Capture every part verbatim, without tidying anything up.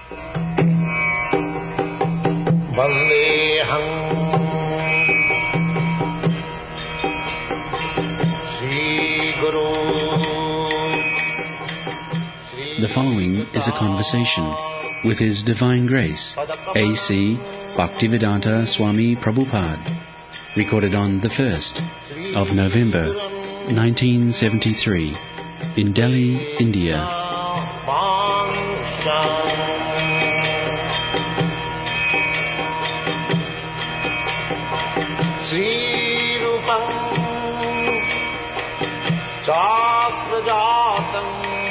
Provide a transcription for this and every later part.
Vandeham Sri Guru. The following is a conversation with His Divine Grace, A C Bhaktivedanta Swami Prabhupada, recorded on the first of November, nineteen seventy-three, in Delhi, India. Sri Rupam Chakrajatam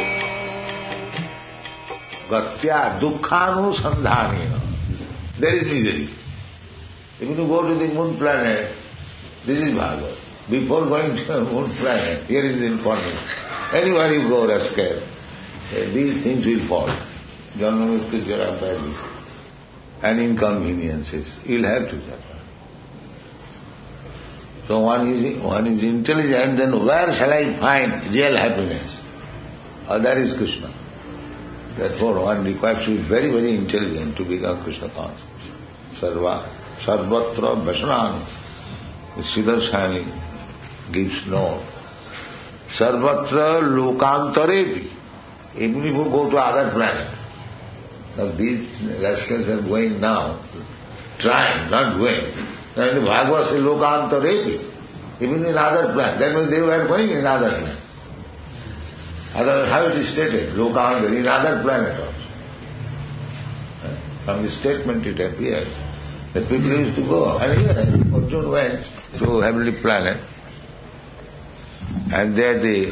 Gatya Dukkhanusandhanena. There is misery. If you go to the moon planet, this is Bhagavad. Before going to the moon planet, here is the information. Anywhere you go, rascal, these things will fall. Janmamrityu Jara Vyadhi and inconveniences. You will have to suffer. So one is, one is intelligent, then where shall I find real happiness? Other is Krishna. Therefore one requires to be very, very intelligent to become Krishna conscious. Sarva, sarvatra vasanani. The Siddharthani gives note. Sarvatra lokantarevi. Even if you go to other planet. Now these rascals are going now, trying, not going. Now in the Bhagavad says lokantarevi. Even in other planet. That means they were going in other planet. Otherwise, how it is stated? Lokantara, in other planet also. From the statement it appears that people used to go. And even Arjuna went to heavenly planet, and there the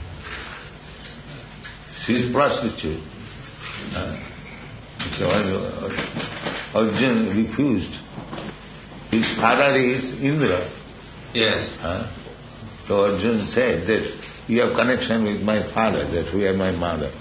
she's prostitute. Uh, so Arjuna refused. His father is Indra. Yes. Uh, so Arjuna said that you have connection with my father, that we are my mother.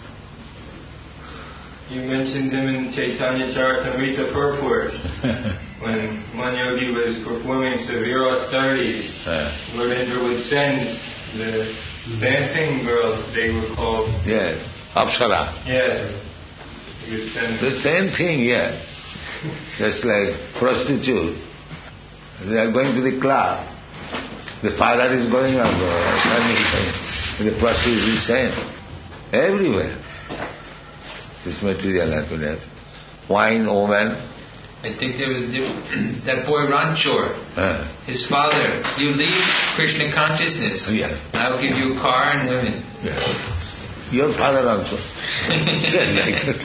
You mentioned them in Chaitanya Charitamrita purport when Manyogi was performing severe austerities. Uh, Lord Indra would send the dancing girls, they were called. yes, Apsara. Yeah. He would send The same thing here. Just like prostitute. They are going to the club. The father is going up, the prostitute is same. Everywhere. This material happiness. Wine, woman. I think there was the, that boy Ranchor. Uh, His father, you leave Krishna consciousness. Yeah. I'll give you a car and women. yeah. Your father also. Said like that.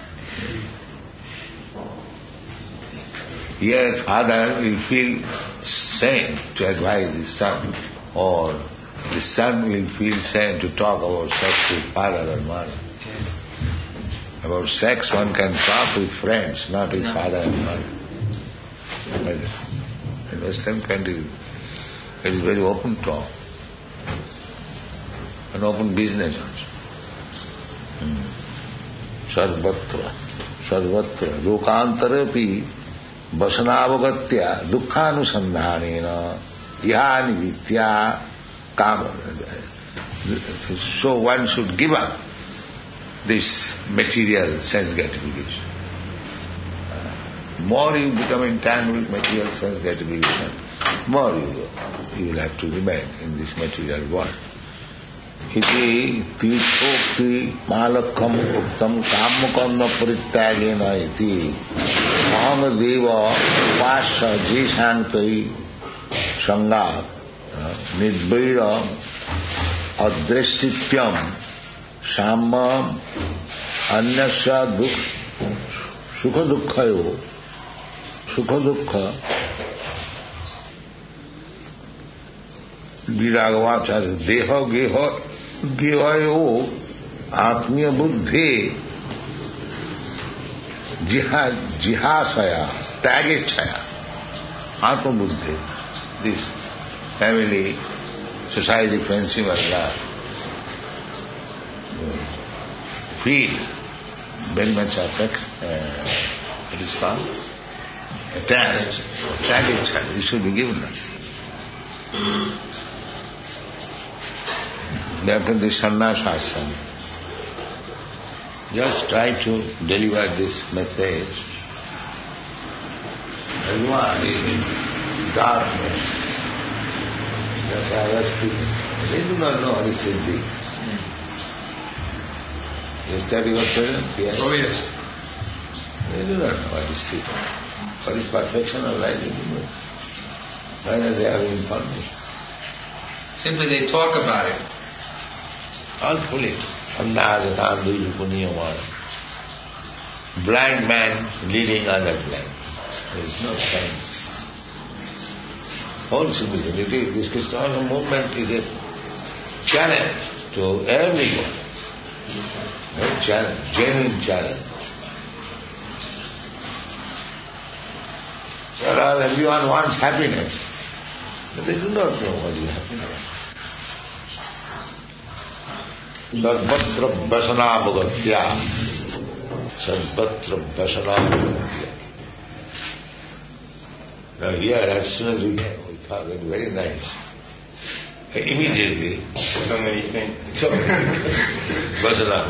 Here father will feel sane to advise his son, or the son will feel sane to talk about sex with father or mother. About sex one can talk with friends, not with No. father and mother. But in Western countries, it is very open talk. An open business also. Hmm. Sarvatra, sarvatra, lokantarapi vasanavagatya dukkhanusandhanena ihani vitya kama. So one should give up this material sense gratification. Uh, more you become entangled with material sense gratification, more you go. You will have to remain in this material world. Iti tirthokti malakam uktam kammakarma parityagena iti mahamadeva upasya jeshantai sangat nidvaira adrestityam samam anyasya dukh sukha dukkhayo sukha dukkha viragavacharya deha geha gehayo atmiya buddhi jiha jihasaya tagechaya atma buddhi. This family, society, friendship and love feel very much affect, uh, what is called? Attached. Tagechaya. It should be given them. Therefore the sannyas ashram. just try to deliver this message. Everyone is in darkness. That's why I was speaking. They do not know what is Siddhi. Yesterday was present here. Oh yes. They do not know what is Siddhi. What is perfection of life, they do not know. Whether they have information. Simply they talk about it. All foolish. Blind man leading other blind. There is no sense. Whole simplicity. This Krishna movement is a challenge to everyone. A challenge, genuine challenge. Well, everyone wants happiness, but they do not know what is happiness. Sarvatra vasana Sarvatra vasana. Now here, as soon as we came, we found it very nice. Immediately. So many things. So many vasana.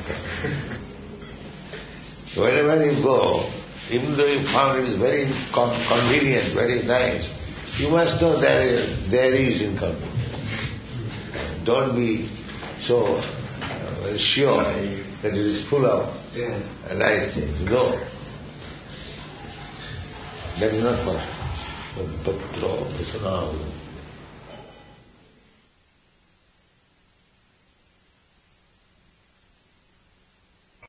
Wherever you go, even though you found it is very con- convenient, very nice, you must know there is, there is inconvenience. Don't be so uh, sure that it is full of Yes. nice things. No. That is not possible. But Patra Vasana